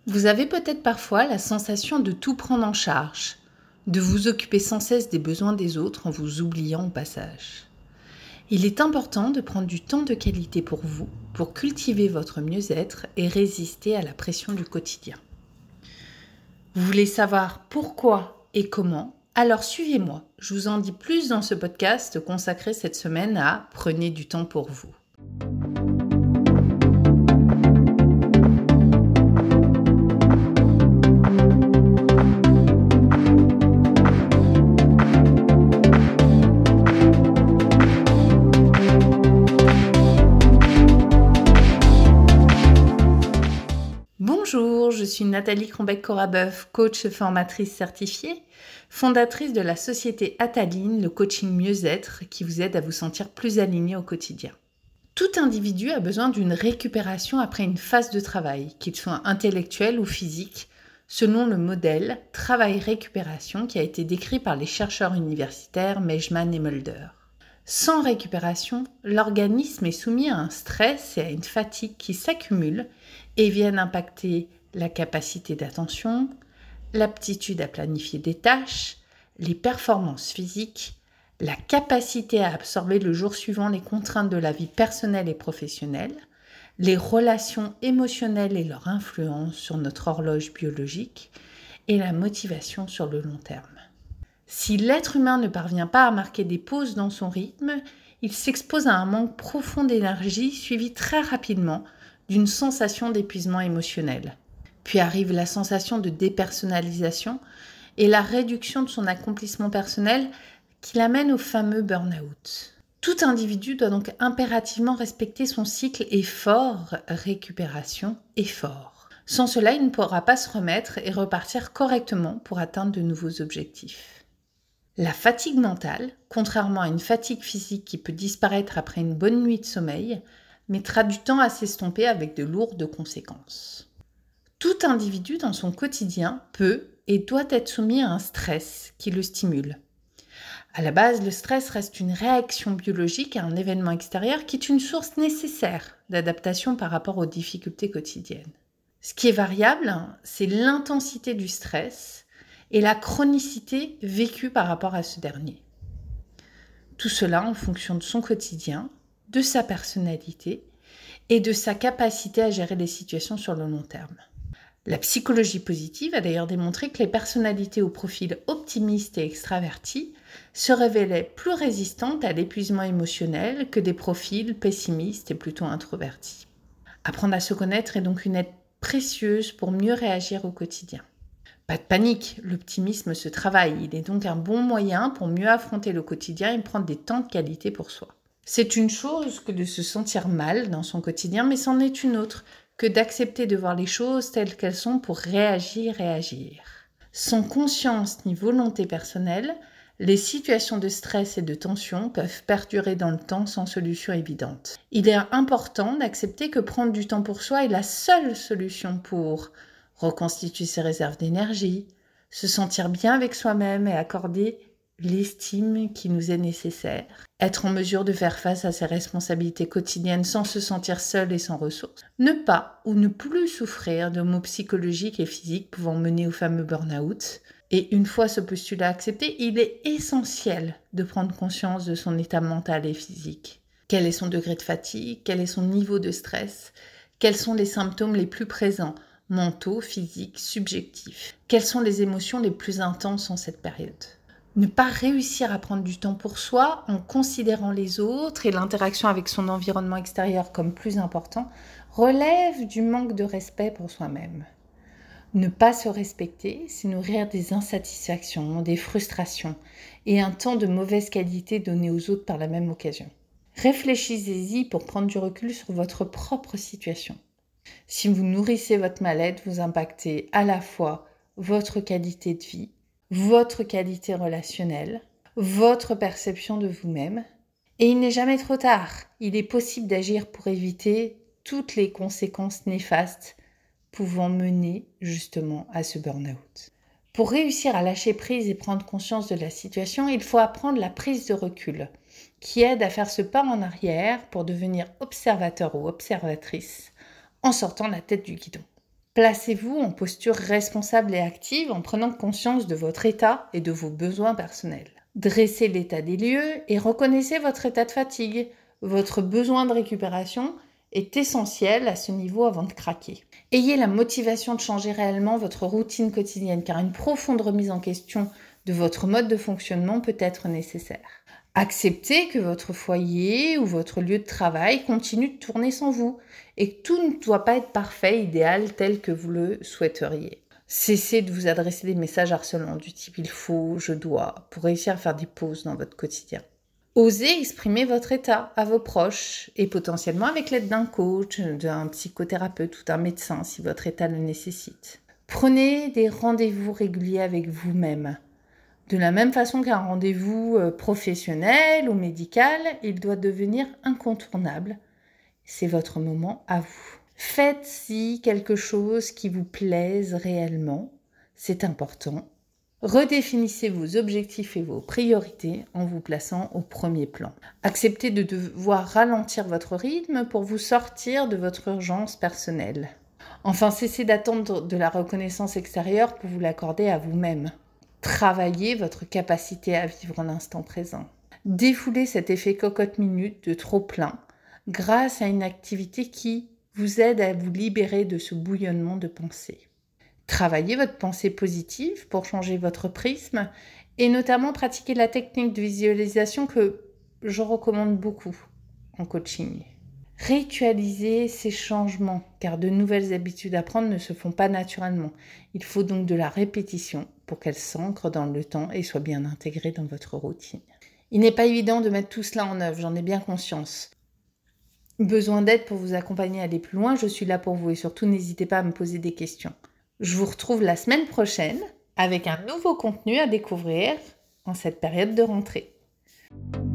Vous avez peut-être parfois la sensation de tout prendre en charge, de vous occuper sans cesse des besoins des autres en vous oubliant au passage. Il est important de prendre du temps de qualité pour vous, pour cultiver votre mieux-être et résister à la pression du quotidien. Vous voulez savoir pourquoi et comment? Alors suivez-moi, je vous en dis plus dans ce podcast consacré cette semaine à Prenez du temps pour vous. Bonjour, je suis Nathalie Crombec-Corabeuf, coach formatrice certifiée, fondatrice de la société Ataline, le coaching mieux-être qui vous aide à vous sentir plus aligné au quotidien. Tout individu a besoin d'une récupération après une phase de travail, qu'il soit intellectuel ou physique, selon le modèle travail-récupération qui a été décrit par les chercheurs universitaires Mejman et Mulder. Sans récupération, l'organisme est soumis à un stress et à une fatigue qui s'accumulent et viennent impacter la capacité d'attention, l'aptitude à planifier des tâches, les performances physiques, la capacité à absorber le jour suivant les contraintes de la vie personnelle et professionnelle, les relations émotionnelles et leur influence sur notre horloge biologique et la motivation sur le long terme. Si l'être humain ne parvient pas à marquer des pauses dans son rythme, il s'expose à un manque profond d'énergie suivi très rapidement d'une sensation d'épuisement émotionnel. Puis arrive la sensation de dépersonnalisation et la réduction de son accomplissement personnel qui l'amène au fameux burn-out. Tout individu doit donc impérativement respecter son cycle effort-récupération-effort. Sans cela, il ne pourra pas se remettre et repartir correctement pour atteindre de nouveaux objectifs. La fatigue mentale, contrairement à une fatigue physique qui peut disparaître après une bonne nuit de sommeil, mettra du temps à s'estomper avec de lourdes conséquences. Tout individu dans son quotidien peut et doit être soumis à un stress qui le stimule. À la base, le stress reste une réaction biologique à un événement extérieur qui est une source nécessaire d'adaptation par rapport aux difficultés quotidiennes. Ce qui est variable, c'est l'intensité du stress et la chronicité vécue par rapport à ce dernier. Tout cela en fonction de son quotidien, de sa personnalité et de sa capacité à gérer les situations sur le long terme. La psychologie positive a d'ailleurs démontré que les personnalités au profil optimiste et extraverti se révélaient plus résistantes à l'épuisement émotionnel que des profils pessimistes et plutôt introvertis. Apprendre à se connaître est donc une aide précieuse pour mieux réagir au quotidien. Pas de panique, l'optimisme se travaille. Il est donc un bon moyen pour mieux affronter le quotidien et prendre des temps de qualité pour soi. C'est une chose que de se sentir mal dans son quotidien, mais c'en est une autre que d'accepter de voir les choses telles qu'elles sont pour réagir et agir. Sans conscience ni volonté personnelle, les situations de stress et de tension peuvent perdurer dans le temps sans solution évidente. Il est important d'accepter que prendre du temps pour soi est la seule solution pour reconstituer ses réserves d'énergie, se sentir bien avec soi-même et accorder l'estime qui nous est nécessaire, être en mesure de faire face à ses responsabilités quotidiennes sans se sentir seul et sans ressources, ne pas ou ne plus souffrir de maux psychologiques et physiques pouvant mener au fameux burn-out. Et une fois ce postulat accepté, il est essentiel de prendre conscience de son état mental et physique. Quel est son degré de fatigue? Quel est son niveau de stress? Quels sont les symptômes les plus présents? Mentaux, physiques, subjectifs. Quelles sont les émotions les plus intenses en cette période? Ne pas réussir à prendre du temps pour soi en considérant les autres et l'interaction avec son environnement extérieur comme plus important relève du manque de respect pour soi-même. Ne pas se respecter, c'est nourrir des insatisfactions, des frustrations et un temps de mauvaise qualité donné aux autres par la même occasion. Réfléchissez-y pour prendre du recul sur votre propre situation. Si vous nourrissez votre mal-être, vous impactez à la fois votre qualité de vie, votre qualité relationnelle, votre perception de vous-même. Et il n'est jamais trop tard. Il est possible d'agir pour éviter toutes les conséquences néfastes pouvant mener justement à ce burn-out. Pour réussir à lâcher prise et prendre conscience de la situation, il faut apprendre la prise de recul, qui aide à faire ce pas en arrière pour devenir observateur ou observatrice en sortant la tête du guidon. Placez-vous en posture responsable et active en prenant conscience de votre état et de vos besoins personnels. Dressez l'état des lieux et reconnaissez votre état de fatigue. Votre besoin de récupération est essentiel à ce niveau avant de craquer. Ayez la motivation de changer réellement votre routine quotidienne car une profonde remise en question de votre mode de fonctionnement peut être nécessaire. Acceptez que votre foyer ou votre lieu de travail continue de tourner sans vous et que tout ne doit pas être parfait, idéal, tel que vous le souhaiteriez. Cessez de vous adresser des messages harcelants du type « il faut »,« je dois » pour réussir à faire des pauses dans votre quotidien. Osez exprimer votre état à vos proches et potentiellement avec l'aide d'un coach, d'un psychothérapeute ou d'un médecin si votre état le nécessite. Prenez des rendez-vous réguliers avec vous-même. De la même façon qu'un rendez-vous professionnel ou médical, il doit devenir incontournable. C'est votre moment à vous. Faites-y quelque chose qui vous plaise réellement. C'est important. Redéfinissez vos objectifs et vos priorités en vous plaçant au premier plan. Acceptez de devoir ralentir votre rythme pour vous sortir de votre urgence personnelle. Enfin, cessez d'attendre de la reconnaissance extérieure pour vous l'accorder à vous-même. Travaillez votre capacité à vivre l'instant présent. Défoulez cet effet cocotte-minute de trop plein grâce à une activité qui vous aide à vous libérer de ce bouillonnement de pensée. Travaillez votre pensée positive pour changer votre prisme et notamment pratiquer la technique de visualisation que je recommande beaucoup en coaching. Ritualisez ces changements car de nouvelles habitudes à prendre ne se font pas naturellement. Il faut donc de la répétition pour qu'elles s'ancrent dans le temps et soient bien intégrées dans votre routine. Il n'est pas évident de mettre tout cela en œuvre, j'en ai bien conscience. Besoin d'aide pour vous accompagner à aller plus loin, je suis là pour vous et surtout n'hésitez pas à me poser des questions. Je vous retrouve la semaine prochaine avec un nouveau contenu à découvrir en cette période de rentrée.